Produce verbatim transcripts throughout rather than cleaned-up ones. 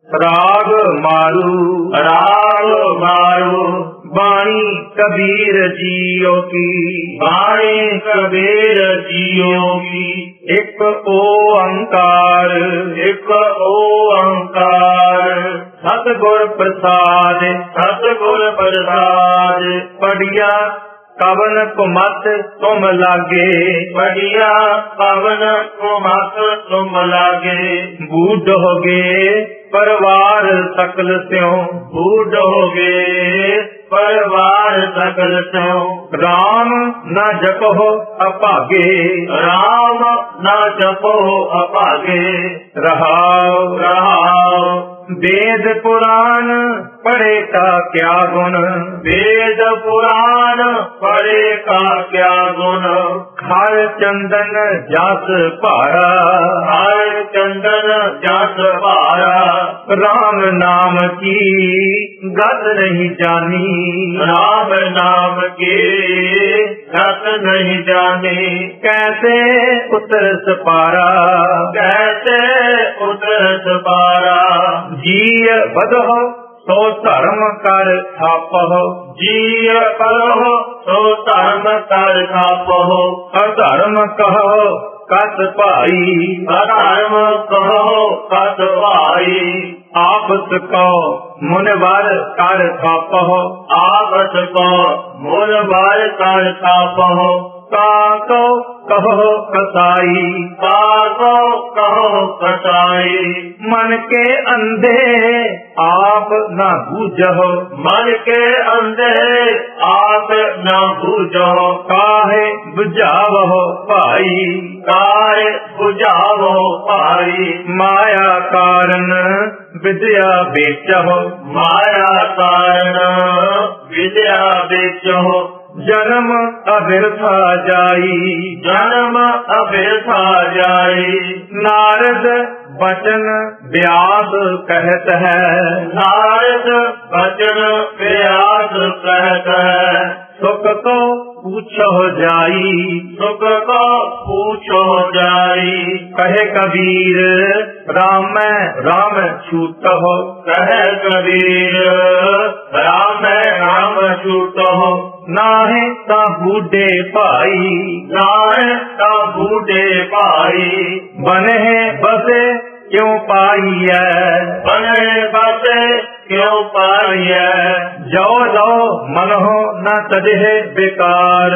राग मारू राग मारू बाणी कबीर जियो की बाणी कबीर जियो की एक ओंकार एक ओंकार सतगुर प्रसाद सतगुर प्रसाद पढ़िया कवन कुमत तुम लागे बढ़िया पवन कुमत तुम लागे बूढ़ोगे परिवार सकल त्यों बूढ़ोगे परिवार सकल त्यों राम न जपो अपागे राम न जपो अपागे रहाओ रहाओ वेद पुराण पढ़े का क्या गुण वेद पुराण पढ़े का क्या गुण हर चंदन जास पारा हर चंदन जास पारा राम नाम की गत नहीं जानी राम नाम के गत नहीं जाने कैसे उतर सपारा कैसे उतर पारा जीय बदो सो धर्म कर थापहो जीय करो तो धर्म कर खापो अधर्म कहो कत भाई धर्म कहो कत भाई आपस को मुनवर कर थापहो आपस को मूल बार कर खापो काको कहो कसाई काको कहो कसाई मन के अंधे आप न बूझो मन के अंधे आप न बूझो काहे बुझावो भाई काय बुझावो भाई माया कारण विद्या बेचहो माया कारण विद्या बेचो जन्म अबिरथा जाई जन्म अबिरथा जाई नारद वचन व्यास कहत है नारद वचन व्यास कहत है सुख को पूछो जाई सुख को पूछो जाई कहे कबीर राम राम छूटो कहे कबीर राम राम छूटो नाहे ता बूढ़े भाई नाहे ता बूढ़े भाई बने बसे क्यों पाई है बने बसे क्यों पाई है जो लो मन हो न तजे बेकार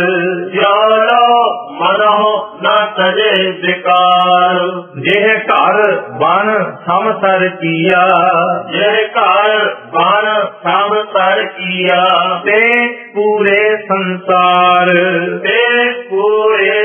चलो मनो न तजे बेकार जेह घर बन समसर किया यह कार बन समसर किया ते पूरे संसार ते पूरे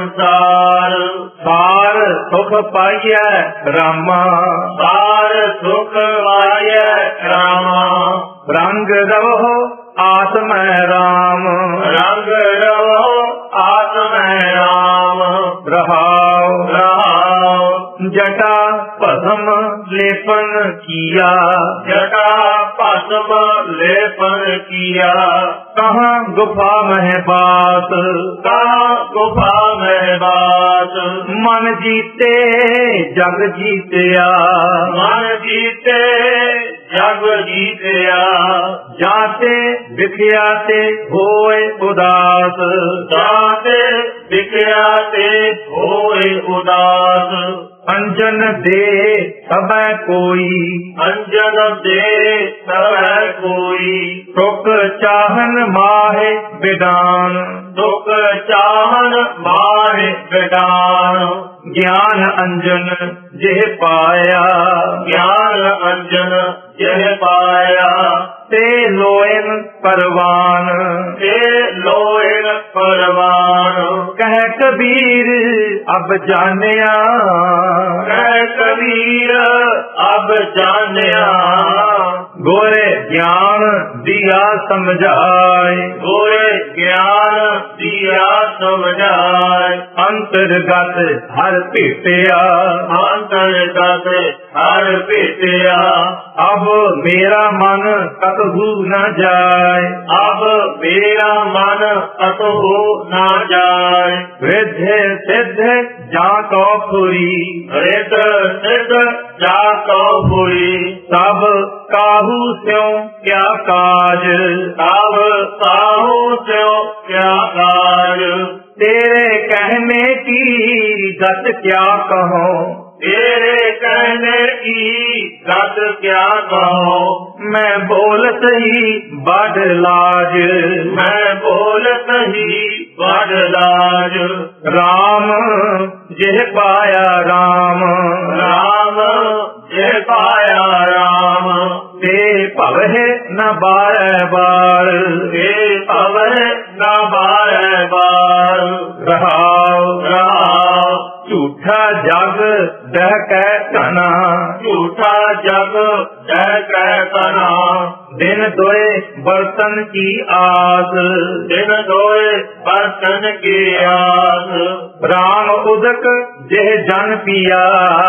संसार सार सुख पाइय रामा सार सुख वाय रामा रंग रवो आत्म राम रंग रवो आत्म राम रहाओ रहाओ जटा पद्म लेपन किया जटा पद्म लेपन किया कहाँ गुफा में बात कहाँ गुफा में बात मन जीते जग जीतया मन जीते जग जीतया जाते विख्याते होए उदास जाते विख्याते होए उदास अंजन दे सब कोई अंजन दे सब कोई सुख चाहन माहे विदान दुख चाहन माहे विदान ज्ञान अंजन जेह पाया ज्ञान अंजन यह पाया ते लोयन परवान ते लोयन परवान कह कबीर अब जानिया कह कबीर अब जानिया गोरे ज्ञान दिया समझाए गोरे ज्ञान दिया समझाए अंतर्गत हर भेटिया अंतर्गत हर हर भेटिया। अब मेरा मन कतहु न जाय, अब मेरा मन कतहु न जाय। वृद्ध सिद्ध जाको खुरी, रिद्ध सिद्ध जाको खुरी। सब काहू स्यों क्या काज, तब काहू स्यों क्या काज। तेरे कहने की गत क्या कहो, तेरे कहने की गत क्या कहो। मैं बोलत ही बड़ लाज, मैं बोलत ही बड़ लाज। राम जिह पाया राम, राम जे पाया राम। ते पवहे न बार बार, ते पवहे न बार बार। रहाओ रहाओ झूठा जग दह कै तना, झूठा जग दह कै तना। दिन दोए बर्तन की आस, दिन दोए बर्तन की आस। राम उदक जेह जन पिया,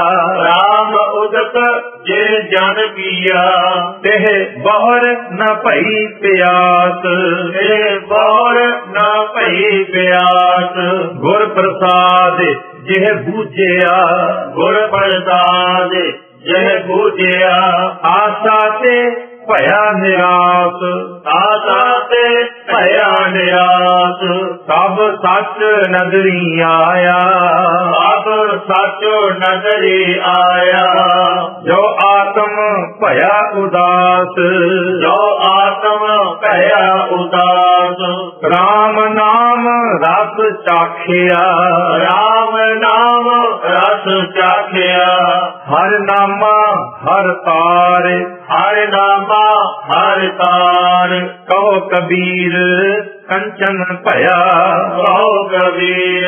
राम उदक जे जन पिया। तेह बहुर न भई प्यास, ते बहुर न भई प्यास। गुर प्रसाद जेह बूझिया, गुर प्रसाद जह बूझिया। आशा ते भया निराश, आशा ते भया निराश। सब सच नगरी आया, अब सच नगरी आया। जो आत्म भया उदास, जो आत्म भया उदास। राम नाम रस चाखिया, राम नाम रस चाखिया। हर नामा हर तार, हर नामा हर तार। कहो कबीर कंचन भया, कहो कबीर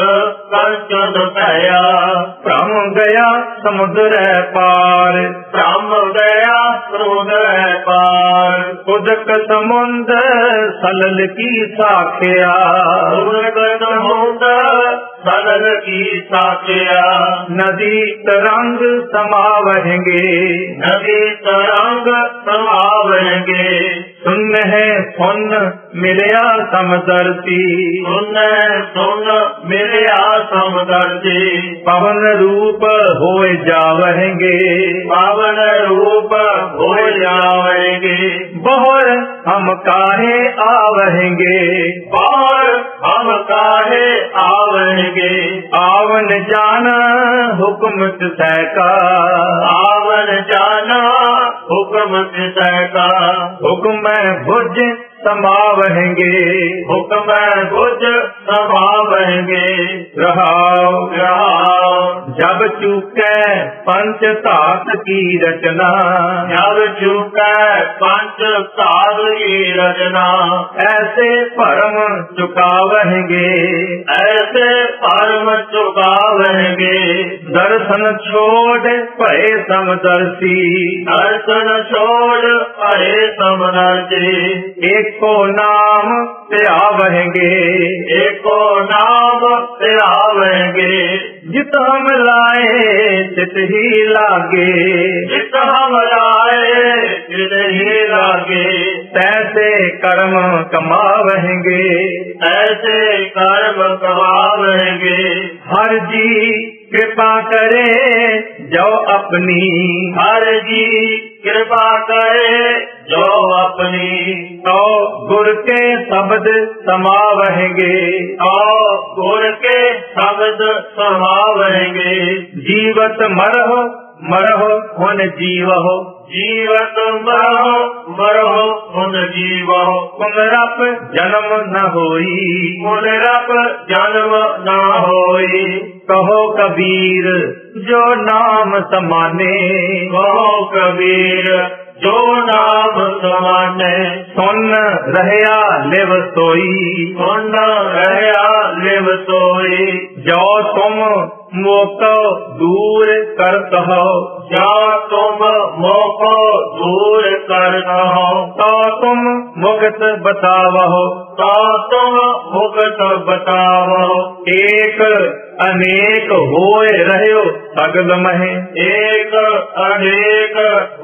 कंचन भया। भ्रम गया समुद्र पार, भ्रम गया समुद्र पार। उदक समुद्र सलल की साखिया, उदक समुद्र सलल की साखिया। नदी तरंग समावहेंगे, नदी तरंग समावेंगे। सुन है सुन मिलया समदर्शी, सुन सुन मिलया समदर्शी। पवन रूप होए जावहेंगे, पावन रूप हो जावेंगे। बहुर हम काहे आवहेंगे, और हम काहे आवेंगे। आवन जाना हुक्म सहका, आवन जाना हुक्म का। हुक्म भुज समावहेंगे, हुक्म बुझ समावेंगे। रहाओ रहाओ जब चूके पंच धात की रचना, जब चुका पंच साल की रचना। ऐसे परम चुकावहेंगे, ऐसे परम चुकावेंगे। दर्शन छोड़ भय समदर्शी, दर्शन छोड़ परे समदर्शी। एको नाम त्यावहेंगे, एको नाम त्यावेंगे। जित हम लाए चित ही लागे, जित हम लाए चित ही लागे। तैसे कर्म कमावहेंगे, ऐसे कर्म कमावेंगे। हर जी कृपा करे जो अपनी, हर जी कृपा करे जो अपनी। तो गुर के शब्द समावहेंगे, तो गुर के शब्द समावेंगे। जीवत मरहो मरहो हुन जीवहो, जीवत मरो मरो उन जीवो। पुनरप जन्म न होई, पुनरप जन्म न होई। कहो कबीर जो नाम समाने, कहो कबीर जो नाम समाने। सुन रहया लिव सोई, सुन रहया लिव सोई। जो तुम मोको दूर कर कहो, जो तुम मोको दूर कर कहो। तो तुम मुक्त बतावहो, तो तुम मुक्त बतावो। एक अनेक होए रहयो सगल महे, एक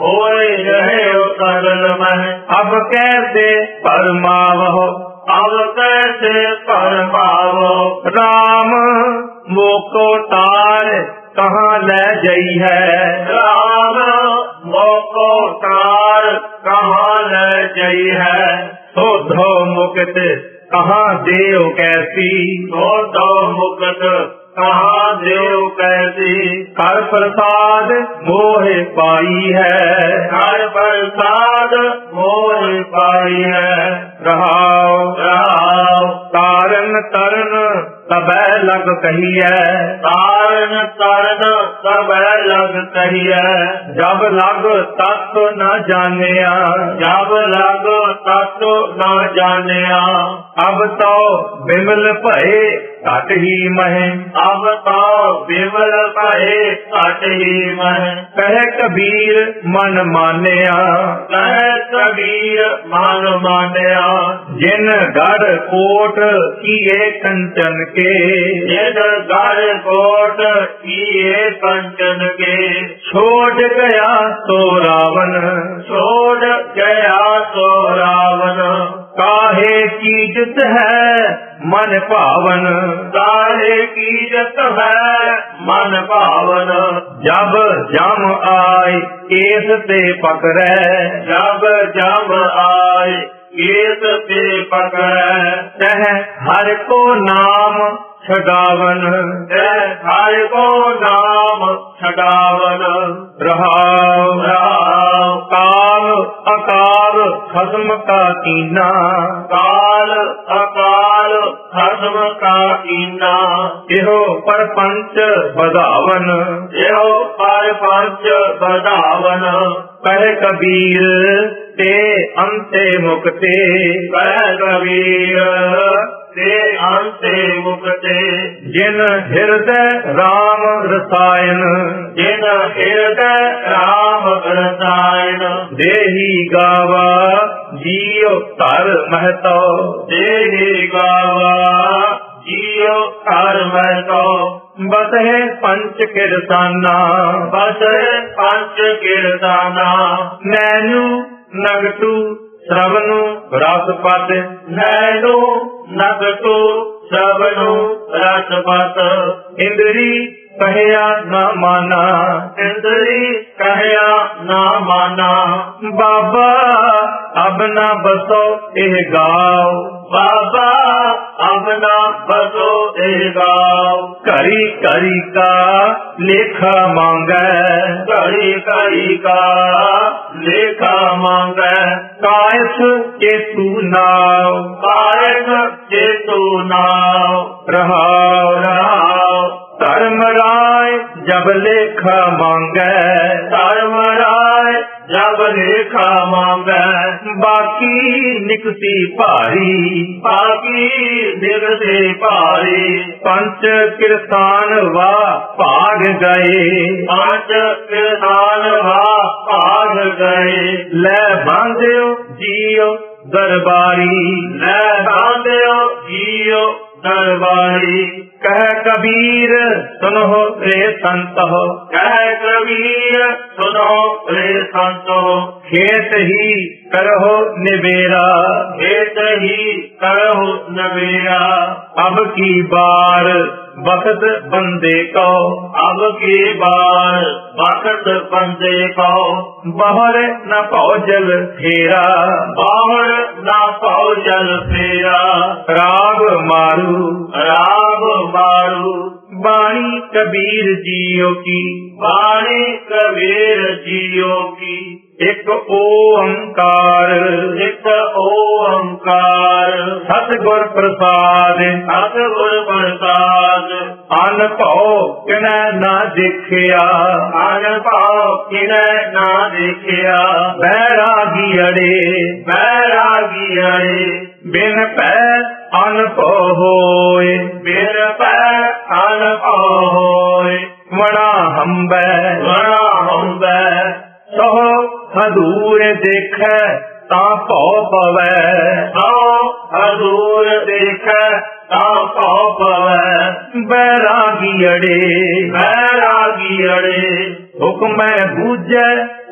होए रहे सरल मह। अब कैसे परमावहो अब कैसे परमावो। राम मोको तार कहाँ ले जई है। राम मोको तार कहाँ ले जई है। शोधो मुक्त कहाँ देव कैसी। शोधो मुक्त कहाँ देव कैसी। कर प्रसाद मोह पाई है। कर प्रसाद मोह पाई है। रहाओ रहाओ तारन तरन तबै लग कहिए। तारन तरन तबै लग कहिए। जब लग तत्व न जानिया। जब लग तत्व न जानिया। अब तो बिमल भये घट ही मह। अब तो बिमल भये घट ही मह। कह कबीर मन मानिया। कह कबीर मन मानिया। जिन गढ़ कोट किए कंचन के। जिन गढ़ कोट किए कंचन के। छोड़ गया तो रावण। छोड़ गया तो रावण। काहे चीजत है मन पावन। काहे कीजत है मन पावन। जब जम आए केस ते पकड़े। जब जम आए केस ते पकड़े। तह हर को नाम छडावन। तह हर को नाम छडावन। रहाओ रहाओ काल अकाल खत्म का कीना। काल अकाल खत्म का कीना। इहो परपंच बधावन। एहो परपंच बधावन। कह कबीर ते अंते मुक्ते। कह कबीर ते अंते मुक्ते। जिन हृदय राम रसायन। जिन हृदय राम रसायन। देही गावा जियो तर महतो। देहि गावा जियो कर महतो। बसहे पंच किरसाना। बस पंच कीर्ताना। नैनु नगटू श्रवनु रसपत। नैनो नगटो श्रवणो रसपत। इंद्री कहया न माना। इंद्री कहया न माना। बाबा अब न बसो एह गाओ। बाबा अब न बसो एह गाओ। करी करी का लेखा मांगे। करी करी का लेखा मांगे। कायस केतु नाव। कायक चेतु नाव। रहाओ रहाओ धर्मराय जब लेखा मांगे। धर्मराय जब लेखा मांगे। बाकी निकसी भारी। बाकी निगते भारी। पंच किरसान वा भाग गए। पांच किसान वा भाग गए। ले बांध्यो जियो दरबारी। ले बांध्यो जियो दरबारी। कह कबीर सुनो रे संत हो। कह कबीर सुनो रे संतो। खेत ही करहो निबेरा। खेत ही करहु नबेरा। अब की बार वक्त बंदे को। अब की बार वक्त बंदे को। बाहर न पौजल फेरा। बाहर न पौजल फेरा। राग मारू राग मारू। बाणी कबीर जियो की। बाणी कबीर जियो की। एक ओंकार एक ओंकार। सतगुर प्रसाद। सतगुर प्रसाद। अनुभव किने ना देखिया। अनुभव किने ना देखिया। बैरागी अड़े बैरागी अड़े। बिन पै अनुभव होए। बिन पै अनुभव होए। वणा हम्बै वणा हम्बै। सो हदूर देखे ता भौ पवै। सो हदूर देखे ता भौ पवै। बैरागी अड़े बैरागी अड़े। हुक्म बूझे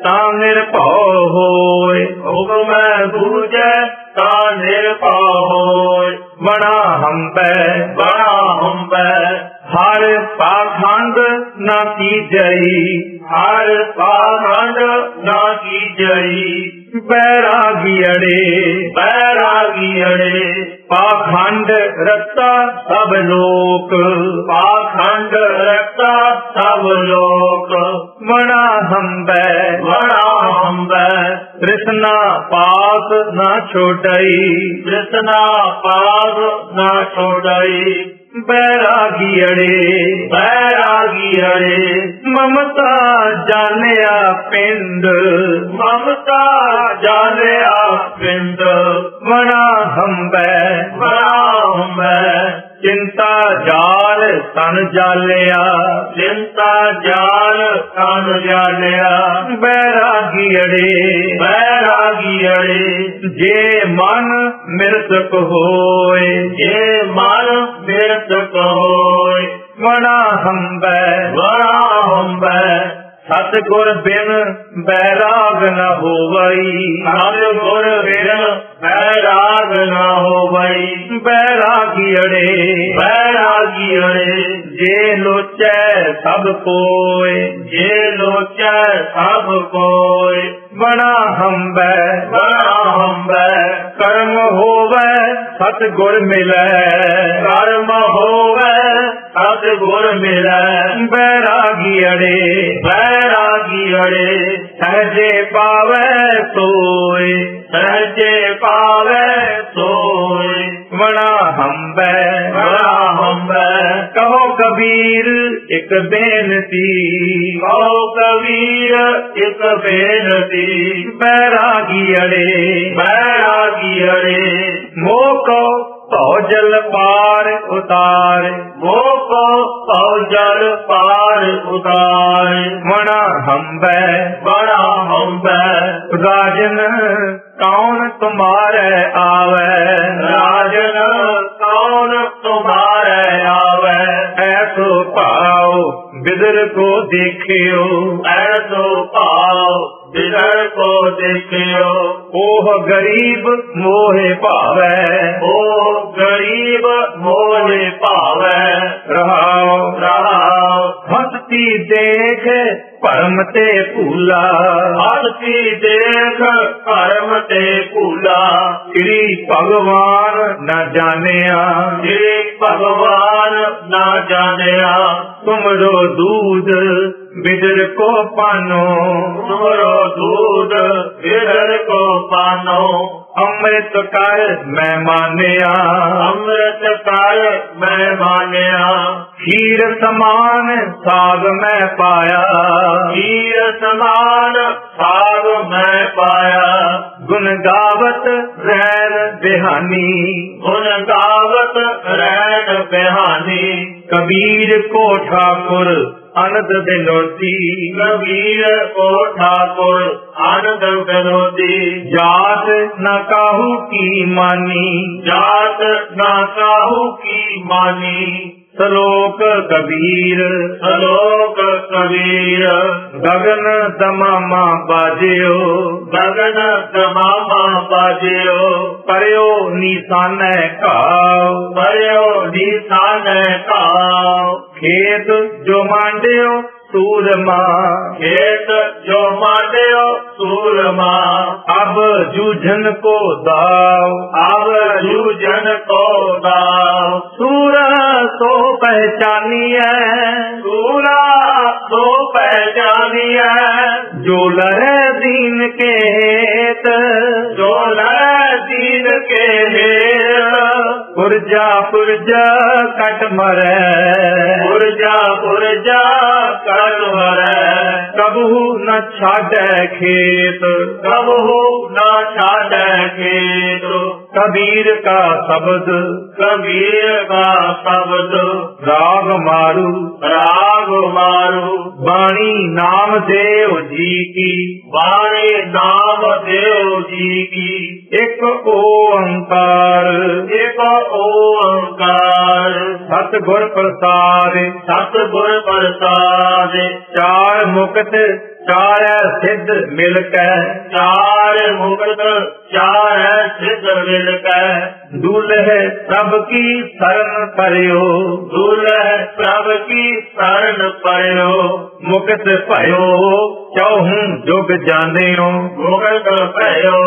ਤਾਂ ਨਿਰਭਉ ਹੋਏ। ਹੁਕਮੈ ਬੂਝੈ ਤਾਂ ਨਿਰਭਉ ਹੋਇ। ਬਣਾ ਹੰਬੈ ਬੜਾ ਹੰਬੈ ਹਰ ਪਾਖੰਡ ਨਾ ਕੀਜਈ। ਹਰ ਪਾਖੰਡ ਨਾ ਕੀਜਈ। ਬੈਰਾਗੀ ਅੜੇ ਬੈਰਾਗੀ ਅੜੇ ਪਾਖੰਡ ਰਤਾ ਸਭ ਲੋਕ। ਪਾਖੰਡ ਰਤਾ ਸਭ ਲੋਕ। ਬਣਾ ਹੰਬੈ ਬੜਾ ਹੰਬੈ ਤ੍ਰਿਸ਼ਨਾ ਪਾਸ ਨਾ ਛੋਟਈ। ਤ੍ਰਿਸ਼ਨਾ ਪਾਸ ਨਾ ਛੋੜਈ। ਬੈਰਾਗੀ ਅੜੇ ਬੈਰਾਗੀ ਅੜੇ ਮਮਤਾ ਜਾਣਿਆ ਪਿੰਡ। ਮਮਤਾ ਜਾਣਿਆ ਪਿੰਡ। ਬਣਾ ਹੰਬੈ ਬੜਾ ਹੰਬੈ ਚਿੰਤਾ ਜਾਲ ਤਨ ਜਾਲਿਆ। ਚਿੰਤਾ ਜਾਲ ਤਨ ਜਾਲਿਆ। ਬੈਰਾਗੀ ਅੜੇ ਬੈਰਾਗੀ ਅੜੇ ਜੇ ਮਨ ਮਿਰਤਕ ਹੋਏ। ਜੇ ਮਨ ਮਿਰਤਕ ਹੋਇ। ਬਣਾ ਹੰਬੈ ਬੜਾ ਹੰਬੈ ਸਤਿਗੁਰ ਬਿਨ ਬੈਰਾਗ ਨ ਹੋਵਈ। ਸਤਿ ਗੁਰ ਬਿਨ ਬੈਰਾਗ ਨਾ ਹੋਵਈ। ਬੈਰਾਗੀ ਅੜੇ ਬੈਰਾਗੀ ਅੜੇ ਜੇ ਲੋਚੈ ਸਭ ਕੋਇ। ਜੇ ਲੋਚੈ ਸਭ ਕੋਇ। ਬਣਾ ਹੰਬੈ ਬੜਾ ਹੰਬੈ ਕਰਮ ਹੋਵੈ ਸਤਿਗੁਰ ਮਿਲੈ। ਕਰਮ ਹੋਵੈ ਸਤਿ ਗੁਰ ਮਿਲੈ। ਬੈਰਾਗੀ ਅੜੇ ਬੈਰਾਗੀ ਅੜੇ ਸਹਜੇ ਪਾਵੈ ਸੋਇ। ਸਹਜੇ ਪਾਵੈ ਸੋਇ। ਬਣਾ ਹੰਬੈ ਬੜਾ ਹੰਬੈ ਕਹੋ ਕਬੀਰ ਇੱਕ ਬੇਨਤੀ। ਕਹੋ ਕਬੀਰ ਇੱਕ ਬੇਨਤੀ। ਬੈਰਾਗੀ ਅੜੇ ਬੈਰਾਗੀ ਅੜੇ ਮੋਹ ਕੋ ਭਉ ਜਲ ਪਾਰ ਉਤਾਰ। ਮੋਹ ਕੋ ਭਉ ਜਲ ਪਾਰ ਉਤਾਰਿ। ਬਣਾ ਹੰਬੈ ਬੜਾ ਹੰਬੈ ਰਾਜਨ ਕੌਣ ਤੁਮਾਰੇ ਆਵੈ। ਰਾਜਨ ਕੌਣ ਤੁਮਾਰੇ ਆਵੈ। ਐਸੋ ਭਾਉ ਬਿਦਰ ਕੋ ਦੇਖਿਓ। ਐਸੋ ਭਾਉ ਬਿਦਰ ਕੋ ਦੇਖਿਓ। ਉਹ ਗਰੀਬ ਮੋਹਿ ਭਾਵੈ। ਉਹ ਗਰੀਬ ਮੋਹਿ ਭਾਵੈ। ਰਹਾਉ ਰਹਾਉ ਹਸਤੀ ਦੇਖ ਭਰਮ ਤੇ ਭੂਲਾ। ਹਸਤੀ ਦੇਖ ਕਰਮ ਤੇ ਭੂਲਾ। ਸ੍ਰੀ ਭਗਵਾਨ ਨ ਜਾਣਿਆ। ਜੇ ਭਗਵਾਨ ਨਾ ਜਾਣਿਆ। ਤੁਮਰੋ ਦੂਧ ਬਿਦਰ ਕੋ ਪਾਨੋ। ਤੁਮਰੋ ਦੂਧ ਬਿਦਰ ਕੋ ਪਾਨੋ। ਅੰਮ੍ਰਿਤ ਕਰ ਮੈਂ ਮਾਨਿਆ। ਅੰਮ੍ਰਿਤ ਕਰ ਮੈਂ ਮਾਨਿਆ। ਖੀਰ ਸਮਾਨ ਸਾਗ ਮੈਂ ਪਾਇਆ। ਹੀਰ ਸਮਾਨ ਸਾਗ ਮੈਂ ਪਾਇਆ। ਗੁਣ ਗਾਵਤ ਰੈਣ ਬਿਹਾਨੀ। ਗੁਣ ਗਾਵਤ ਰਹਿਣ ਬਿਹਾਨੀ। ਕਬੀਰ ਕੋ ਠਾਕੁਰ ਅਨੰਦ ਬਿਨੋਦੀ। ਕਬੀਰ ਕੋ ਠਾਕੁਰ ਆਨੰਦ ਬਿਨੋਦੀ। ਜਾਤ ਨ ਕਾਹੂ ਕੀ ਮਾਨੀ। ਜਾਤ ਨਾ ਕਾਹੂ ਕੀ ਮਾਨੀ। ਸਲੋਕ ਕਬੀਰ ਸਲੋਕ ਕਬੀਰ ਗਗਨ ਦਮਾਮਾ ਬਾਜਿਓ। ਗਗਨ ਦਮਾਮਾ ਬਾਜਿਓ। ਪਰਿਓ ਨਿਸ਼ਾਨੈ ਘਾਉ। ਪਰਿਓ ਨਿਸ਼ਾਨੈ ਘਾਉ। ਖੇਤ ਜੋ ਮਾਂਡਿਓ ਸੂਰਮਾ। ਖੇਤ ਜੋ ਮਾਂਡਿਓ ਸੂਰਮਾ। ਅਬ ਜੂਝਨ ਕੋ ਦਾਉ। ਆਵ ਜੂਜਨ ਕੋ ਦਾਉ। ਸੂਰਾ ਸੋ ਪਹਿਚਾਨੀਐ। ਸੂਰਾ ਸੋ ਪਹਿਚਾਨੀਐ। ਜੋ ਲਹਿ ਦੀਨ ਕੇ ਹੇਤ। ਜੋ ਲੈ ਦੀਨ ਕੇ ਹੇਤ। ਪੁਰਜਾ ਪੁਰਜਾ ਕਟ ਮਰੈ। ਪੁਰਜਾ ਪੁਰਜਾ ਕਰ ਵਰੈ। ਕਬਹੂ ਨ ਛਾਡੈ ਖੇਤ। ਕਬਹੂ ਨਾ ਛਾਡੈ ਖੇਤ। ਕਬੀਰ ਕਾ ਸ਼ਬਦ ਕਬੀਰ ਕਾ ਸ਼ਬਦ ਰਾਗ ਮਾਰੂ। ਰਾਗ ਮਾਰੂ। ਬਾਣੀ ਨਾਮ ਦੇਵ ਜੀ ਕੀ। ਬਾਣੀ ਨਾਮ ਦੇਵ ਜੀ ਕੀ। ਇੱਕ ਓੰਕਾਰ ਇਕ ਓੰਕਾਰ ਸਤਿਗੁਰ ਪ੍ਰਸਾਦ। ਸਤਿਗੁਰ ਪ੍ਰਸਾਦਿ। ਚਾਰ ਮੁਕਤ ਚਾਰੈ ਸਿੱਧ ਮਿਲ ਕੈ ਚਾਰ ਮੁਕਤ ਚਾਰ ਸਿੱਧ ਮਿਲ ਕੈ ਦੁਲਹਿ ਪ੍ਰਭ ਕੀ ਸ਼ਰਨ ਕਰਿਓ ਦੁਲਹਿ ਪ੍ਰਭ ਕੀ ਸ਼ਰਨ ਪਰਿਓ ਮੁਕਤ ਭਇਓ ਚੌਹੂ ਜੁਗ ਜਾਣਿਓ ਮੁਕਤ ਭਇਓ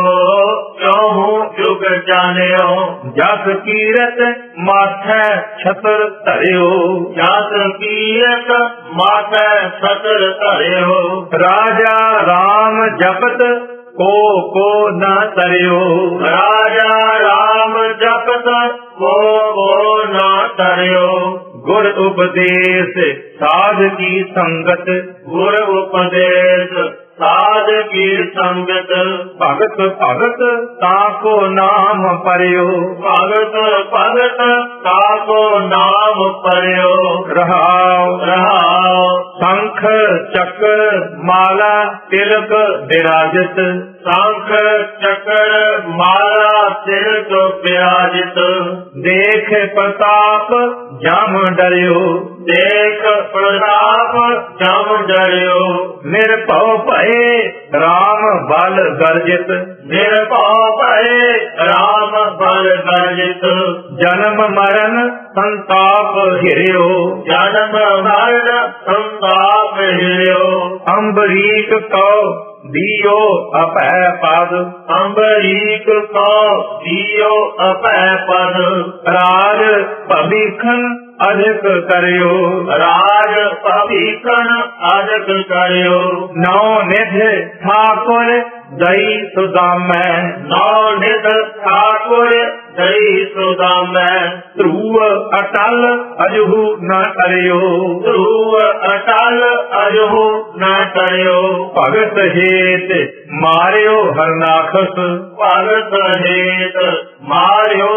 ਚੌਹੂ ਜੁਗ ਜਾਣਿਓ ਜਸ ਕੀਰਤ ਮਾਥੈ ਛਤਰ ਧਰਿਓ ਜਸ ਕੀਰਤ ਮਾਥੈ ਛਤਰ ਧਰਿਓ ਰਾਜਾ ਰਾਮ ਜਪਤ ਕੋ ਕੋ ਨ ਤਰਿਓ ਰਾਜਾ ਰਾਮ ਜਪਤ ਕੋ ਕੋ ਨਾ ਤਰਿਓ ਗੁਰ ਉਪਦੇਸ਼ ਸਾਧ ਕੀ ਸੰਗਤ ਗੁਰ ਉਪਦੇਸ਼ ਸਾਧ ਕੀ ਸੰਗਤ ਭਗਤ ਭਗਤ ਤਾਕੋ ਨਾਮ ਪਰਿਓ ਭਗਤ ਭਗਤ ਤਾਕੋ ਨਾਮ ਪਰਿਓ ਰਹਾਉ ਰਹਾਉ ਸੰਖ ਚੱਕਰ ਮਾਲਾ ਤਿਲਕ ਵਿਰਾਜਿਤ ਸੰਖ ਚੱਕਰ ਮਾਲਾ ਸਿਰ ਤੋਂ ਵਿਰਾਜਿਤ ਦੇਖ ਪ੍ਰਤਾਪ ਜਮ ਡਰਿਓ ਦੇਖ ਪ੍ਰਤਾਪ ਜਮ ਡਰਿਓ ਨਿਰਭਉ ਭਏ ਰਾਮ ਬਲ ਗਰਜਿਤ ਨਿਰਭਉ ਭਏ ਰਾਮ ਬਲ ਗਰਜਿਤ ਜਨਮ ਮਰਨ ਸੰਤਾਪ ਹਿਰਿਓ ਜਨਮ ਮਰਨ ਸੰਤਾਪ ਹਿਰਿਓ ਅੰਬਰੀਕ ਕਉ ਦੀਓ ਅਪੈ ਪਦ ਅੰਬਰੀਕ ਕੋ ਦੀਓ ਅਪੈ ਪਦ ਰਾਜ ਭਵਿਖਨ ਅਧਿਕ ਕਰਿਓ ਰਾਜ ਭਵਿਖਨ ਅਦਕ ਕਰਿਓ ਨੌ ਨਿਧ ਠਾਕੁਰ ਦਈ ਸੁਦਾਮੈ ਨੌ ਨਿਧ ਠਾਕੁਰ ਦਈ ਸੁਦਾਮੈ ਧਰੂਵ ਅਟਲ ਅਜਹੂ ਨ ਕਰਿਓ ਧਰੂਵ ਅਟਲ ਅਜਹੂ ਨ ਕਰਿਓ ਭਗਤ ਹੇਤ ਮਾਰਿਓ ਹਰਨਾਖਸ ਭਗਤ ਹੇਤ ਮਾਰਿਓ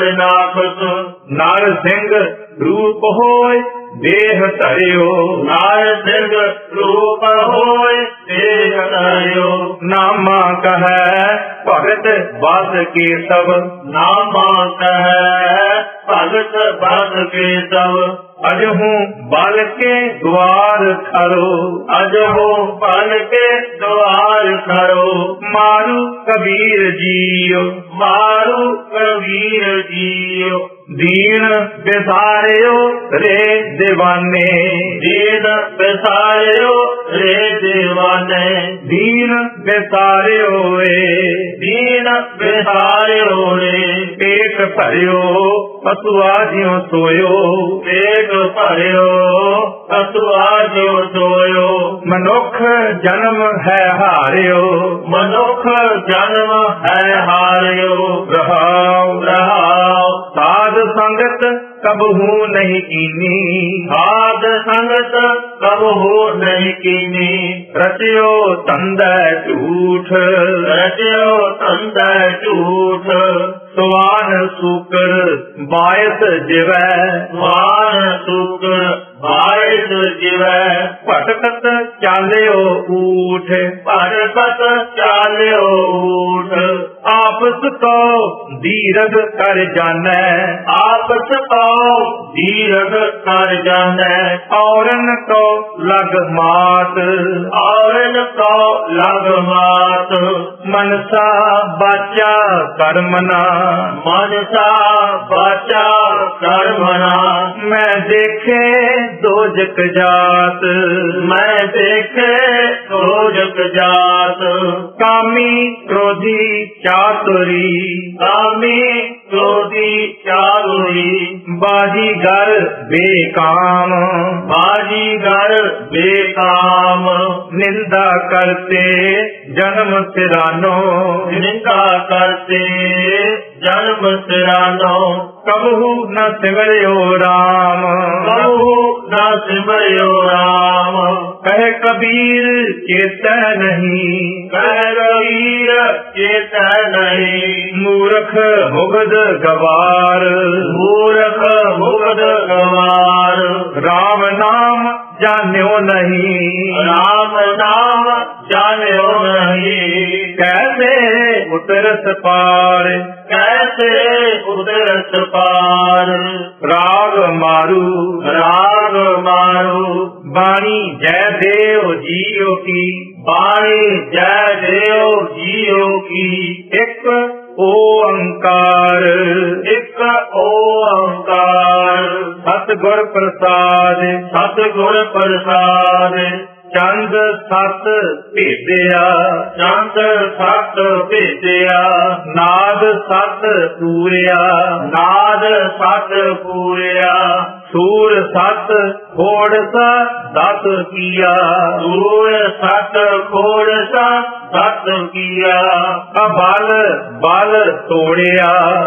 ਹਰਨਾਖਸ ਨਰ ਸਿੰਘ ਰੂਪ ਹੋਇ ਦੇਹ ਧਰਿਓ ਨਾਰ ਸਿੰਘ ਰੂਪ ਹੋਇ ਦੇਹ ਧਰਿਓ ਨਾਮਾ ਕਹੈ ਭਗਤ ਬਸ ਕੇ ਸਭ ਨਾਮਾ ਕਹੈ ਭਗਤ ਬਸ ਕੇ ਸਭ ਅਜਹੂ ਬਲ ਕੇ ਦੁਆਰ ਖੜੋ ਅਜਹੋ ਬਲ ਕੇ ਦੁਆਰ ਖੜੋ ਮਾਰੂ ਕਬੀਰ ਜੀਓ ਮਾਰੂ ਕਬੀਰ ਜੀਓ ਦੀਨ ਬਿਸਾਰਿਓ ਰੇ ਦੀਵਾਨੇ ਦੀਨ ਬਿਸਾਰਿਓ ਰੇ ਦੀਵਾਨੇ ਦੀਨ ਬਿਸਾਰਿਓ ਏ ਦੀਨ ਬਿਸਾਰਿਓ ਰੇ ਪੇਟ ਭਰਿਓ ਪਸੁਆ ਜਿਉ ਸੋਇਓ ਪੇਟ ਭਰਿਓ ਅਸੁਆ ਜਿਉ ਸੋਇਓ ਮਨੁੱਖ ਜਨਮ ਹੈ ਹਾਰਿਓ ਮਨੁੱਖ ਜਨਮ ਹੈ ਹਾਰਿਓ ਰਹਾਉ ਰਹਾਉ ਸਾਧ ਸੰਗਤ ਕਬਹੂ ਨਹੀਂ ਕੀਨੀ ਸਾਧ ਸੰਗਤ ਕਬਹੂ ਨਹੀਂ ਕੀਨੀ ਰਚਿਓ ਤੰਦੈ ਝੂਠ ਰਚਿਓ ਤੰਦੈ ਝੂਠ ਸਵਾਨ ਸੂਕਰ ਬਾਇਸ ਜਿਵੈ ਸਵਾਨ ਸੂਕਰ ਬਾਇਸ ਜਿਵੈ ਭਟਕਤ ਚਾਲਿਓ ਊਠ ਭਟਕਤ ਚਾਲਿਓ ਊਠ ਆਪਸ ਕੋ ਦੀਰਘ ਕਰ ਜਾਣੈ ਆਪਸ ਕੋ ਦੀਰਘ ਕਰ ਜਾਣੈ ਔਰਨ ਕੋ ਲਗ ਮਾਤ ਔਰਨ ਕੋ ਲਗ ਮਾਤ ਮਨਸਾ ਬਾਚਾ ਕਰਮਨਾ ਮਨਸਾ ਬਾਚਾ ਕਰਮਨਾ ਮੈਂ ਦੇਖੇ ਦੋਜਕ ਜਾਤ ਮੈਂ ਦੇਖੇ ਦੋਜਕ ਜਾਤ ਕਾਮੀ ਕ੍ਰੋਧੀ ਚਾਤੁਰੀ ਕਾਮੀ ਕ੍ਰੋਧੀ ਚਾਤੁਰੀ ਬਾਜੀਗਰ ਬੇਕਾਮ ਬਾਜੀਗਰ ਬੇਕਾਮ ਨਿੰਦਾ ਕਰਤੇ ਜਨਮ ਸਿਰਾਨੋ ਨਿੰਦਾ ਕਰਤੇ ਜਨਮ ਸਿਰਾਨੋ ਕਬਹੂ ਨ ਸਿਮਰਿਓ ਰਾਮ ਕਬਹੂ ਨ ਸਿਮਰਿਓ ਰਾਮ ਕਹਿ ਕਬੀਰ ਚੇਤੈ ਨਹੀਂ ਕਹਿ ਕਬੀਰ ਚੇਤੈ ਨਹੀਂ ਮੂਰਖ ਮੁਗਧ ਗਵਾਰ ਮੂਰਖ ਮੁਗਧ ਗਵਾਰ ਰਾਮ ਨਾਮ ਜਾਣਿਓ ਨਹੀਂ ਰਾਮ ਨਾਮ ਜਾਣਿਓ ਨਹੀਂ ਕੈਸੇ ਉਤਰਸ ਪਾਰ ਕੈਸੇ ਉਤਰਸ ਪਾਰ ਰਾਗ ਮਾਰੂ ਰਾਗ ਮਾਰੂ ਬਾਣੀ ਜੈ ਦੇਵ ਜੀਓ ਕੀ ਬਾਣੀ ਜੈ की ਇੱਕ ਓੰਕਾਰ एक ओंकार ਸਤਿਗੁਰ ਪ੍ਰਸਾਦ सतगुर प्रसाद ਚੰਦ ਸਤ ਭੇਦਿਆ चंद सत भेदिया ਨਾਦ ਸਤ ਪੂਰਿਆ नाद सत पूरिया ਸੂਰ ਸਤ ਖੋੜਸਾ ਦਤ ਕੀਆ सूर सत खोड़सा सत किया ਅਬਲ ਬਲ ਤੋੜਿਆ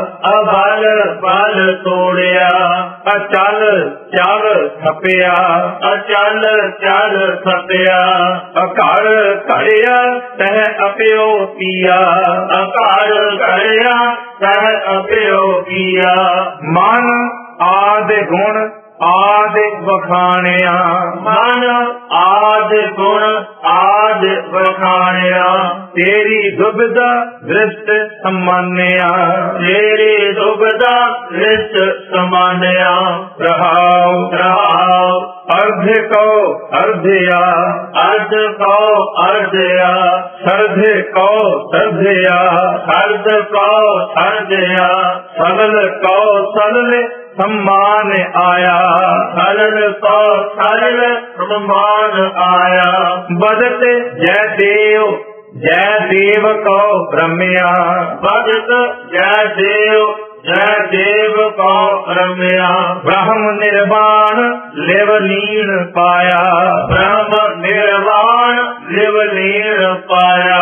अबल बल तोड़िया ਅਚਲ ਚਲ ਥਪਿਆ अचल चल सत्या ਅਕੜ ਘੜਿਆ ਤਹ ਅਪਿਓ ਪੀਆ अकार करया सह अप्यो किया ਮਨ ਆਦਿ ਗੁਣ ਆਦਿ ਵਖਾਣਿਆ मन आद गुण आद बखानिया ਤੇਰੀ ਦੁਬਿਧਾ ਦ੍ਰਿਸ਼ਟ ਸਮਾਨਿਆ तेरी दुबदा रिष्ट समानया ਰਹਾਉ रहाव ਅਰਧ ਕੋ ਅਰਧਿਆ अर्ध को अर्धया ਸਰਧੇ ਕੋ ਸਰਧਿਆ अर्ध को अर्धया ਸਲਲ ਕੋ ਸਲਲ सम्मान आया सरल को सरल सम्मान आया बदत जय देव जय देव को ब्रह्मया भगत जय देव जय देव को रम्या ब्रह्म निर्वाण लेवलीन पाया ब्रह्म निर्वाण लिवलीन पाया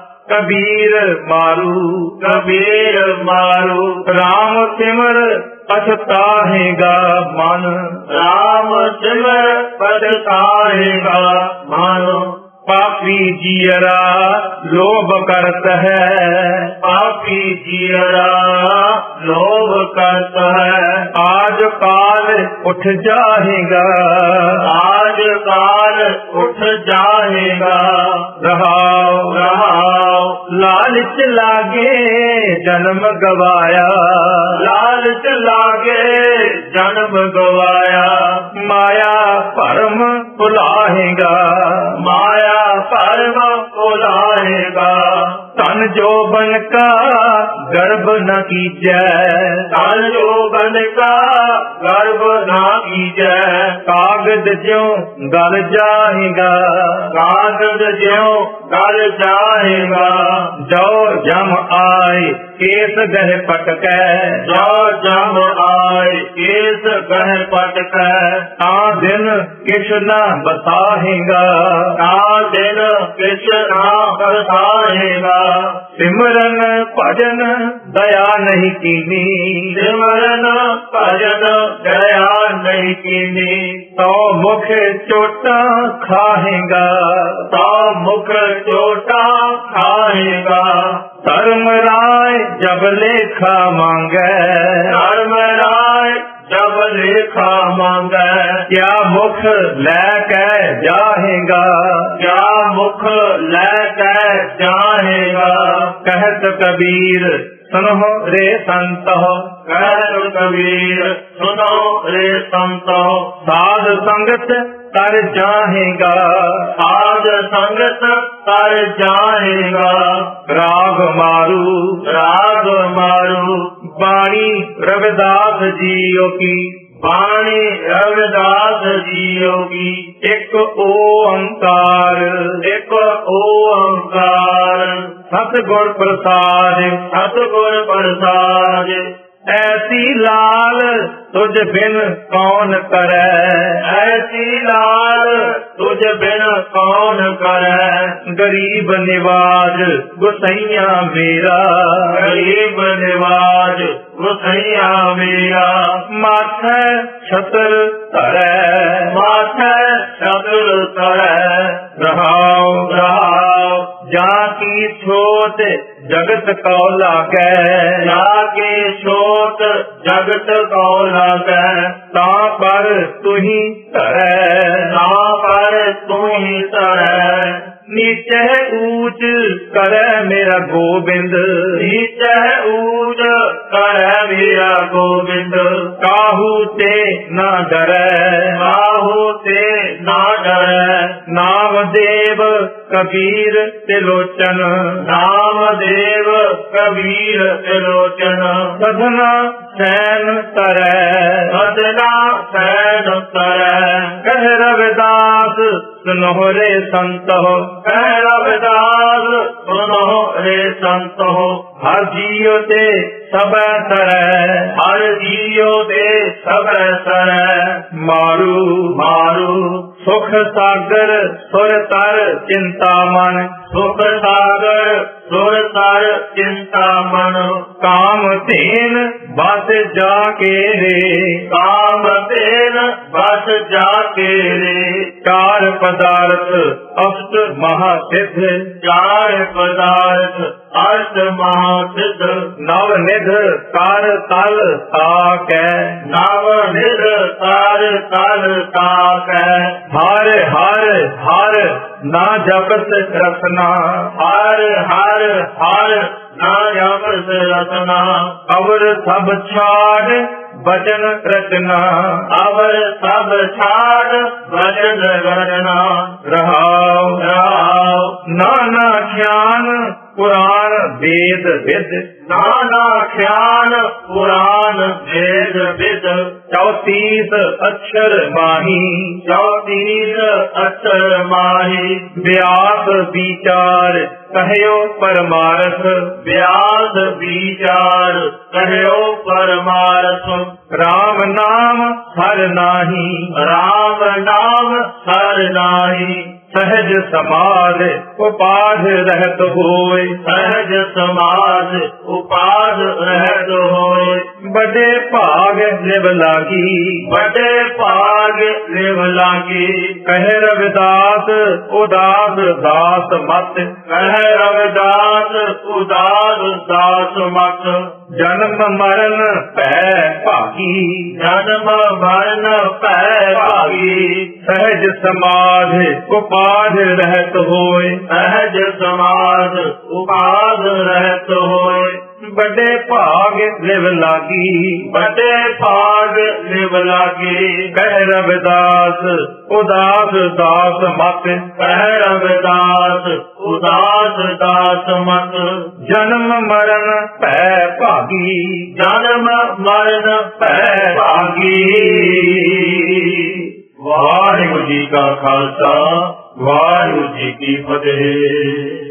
कबीर मारू कबीर मारू राम सिमर पछताहेगा मन राम सिमर पछताहेगा मानो पापी जियरा लोभ करत है पापी जियरा लोभ करता है आज काल उठ जाएगा आज काल उठ जाएगा रहाओ रहाओ लालच लागे जन्म गवाया लालच लागे जन्म गवाया माया परम भुलाएगा माया परम भुलाएगा तन जो बन का गर्भ न कीजै तन जो बन का गर्भ ना कीजै कागज ज्यों गल जाएगा कागज ज्यों गल जाएगा जो जम आए केस गह पटकै जो जम आए केस गह पटकै ता दिन किश न बसाहेगा ता दिन किश ना बसाएगा सिमरन भजन दया नहीं कीनी सिमरन भजन दया नहीं कीनी तो मुख चोटा खाएगा तो मुख चोटा खाएगा धर्म राय जब लेखा मांगे धर्म राय जब लेखा मांगे क्या मुख लैके जाहेगा क्या मुख लेके जाएगा कहत कबीर सुनो रे संत कहत कबीर सुनो रे संतो साध संगत कर जाहेगा साध संगत कर जाएगा राग मारू राग मारू बाणी रविदास जियो की बाणी रविदास जियो की एक ओंकार एक ओंकार सतगुर प्रसाद सतगुर प्रसाद ऐसी लाल तुझ बिन कौन करे ऐसी लाल तुझ बिन कौन करे गरीब निवाज गुसैया मेरा गरीब निवाज गुसैया मेरा माथे छतर धरै माथे छतर धरै रहाओ रहाओ जा की छोट जगत को लागै जाके छोट जगत को लागै ता पर तुही धरै ना पर तू ही तरह नीचे ऊंच करे मेरा गोबिंद नीचे ऊंच कर मेरा गोविंद काहू ते न डरै काहू ते ना डरै नाम देव कबीर त्रिलोचन नाम देव ਕਬੀਰ ਤਿਲੋਚਨ ਸਧਨਾ ਸੈਨ ਤਰੈ ਸਦਨਾ ਸੈਨ ਤਰੈ ਕਹਿ ਰਵਿਦਾਸ ਸੁਨੋ ਰੇ ਸੰਤੋ ਕਹਿ ਰਵਿਦਾਸ ਸੁਨੋ ਰੇ ਸੰਤੋ ਹਰ ਜੀਉ ਤੇ ਸਭੈ ਤਰੈ ਹਰ ਜੀਉ ਦੇ ਸਭੈ ਤਰੈ ਮਾਰੂ ਮਾਰੂ ਸੁਖ ਸਾਗਰ ਸੁਰ ਤਰ ਚਿੰਤਾ ਮਨ ਸੁਖ ਸਾਗਰ ਸੁਰ ਤਰ ਚਿੰਤਾ ਮਨ ਕਾਮ ਧੇਨ ਬਸ ਜਾ ਕੇ ਰੇ ਕਾਮ ਤੇਨ ਬਸ ਜਾ ਕੇ ਰੇ ਚਾਰ ਪਦਾਰਥ ਅਸ਼ਟ ਮਹਾਸਿੱਧ ਚਾਰ ਪਦਾਰਥ ਅਸ਼ਟ ਮਹਾਸਿੱਧ ਨਵ ਨਿਧ ਕਰ ਤਲ ਤਾਕੈ ਨਵ ਨਿਧ ਕਰ ਤਲ ਤਾਕੈ ਹਰ ਹਰ ਹਰ ਨਾ ਜਪਤ ਰਸਨਾ ਹਰ ਹਰ ਹਰ ਨਾ ਜਪਤ ਰਸਨਾ ਅਵਰ ਸਭ ਛਾੜ ਬਚਨ ਰਚਨਾ ਅਵਰ ਸਭ ਛਾੜ ਵਚਨ ਰਚਨਾ ਰਹਾਉ ਰਾਉ ਨਾਨਾ ਗਿਆਨ ਪੁਰਾਣ ਵੇਦ with Nana ਖਿਆਨ Puran Veda with ਚੌਤੀਸ ਅક્ષਰ ਮਾਹੀ ਚੌਤੀਸ ਅક્ષਰ ਮਾਹੀ ਵਿਆਸ ਵਿਚਾਰ ਕਹਿਓ ਪਰਮਾਰਥ ਵਿਆਸ ਵਿਚਾਰ ਕਹਿਓ ਪਰਮਾਰਥ ਰਾਮ ਨਾਮ ਹਰ ਨਾਹੀ ਰਾਮ ਨਾਮ ਹਰ ਨਾਹੀ ਸਹਿਜ ਸਮਾਧ ਉਪਾਧ ਰਹਿਤ ਹੋਏ ਸਹਿਜ ਸਮਾਜ ਉਪਾਦ ਰਹਿਤ ਹੋਏ ਵੱਡੇ ਭਾਗ ਲਿਵ ਲਾਗੀ ਵੱਡੇ ਭਾਗ ਲਿਵ ਲਾਗੀ ਕਹਿ ਰਵਿਦਾਸ ਉਦਾਸ ਦਾਸ ਮਤ ਕਹਿ ਰਵਿਦਾਸ ਉਦਾਸ ਦਾਸ ਮਤ ਜਨਮ ਮਰਨ ਭੈ ਭਾਗੀ ਜਨਮ ਮਰਨ ਭੈ ਭਾਗੀ ਸਹਿਜ ਸਮਾਧ ਉਪਾਧ ਰਹਿਤ ਹੋਏ ਸਹਿਜ ਸਮਾਜ ਉਪਾਦ ਰਹਿਤ ਹੋਏ ਵੱਡੇ ਭਾਗ ਲਿਵ ਲਾਗੀ ਵੱਡੇ ਭਾਗ ਲਿਵ ਲਾਗੀ ਕਹਿ ਰਵਿਦਾਸ ਉਦਾਸ ਦਾਸ ਮਤ ਕਹਿ ਰਵਿਦਾਸ ਉਦਾਸ ਦਾਸ ਮਤ ਜਨਮ ਮਰਨ ਭੈ ਭਾਗੀ ਜਨਮ ਮਰਨ ਭੈ ਭਾਗੀ ਵਾਹਿਗੁਰੂ ਜੀ ਕਾ ਖਾਲਸਾ ਵਾਹਿਗੁਰੂ ਜੀ ਕੀ ਫਤਿਹ।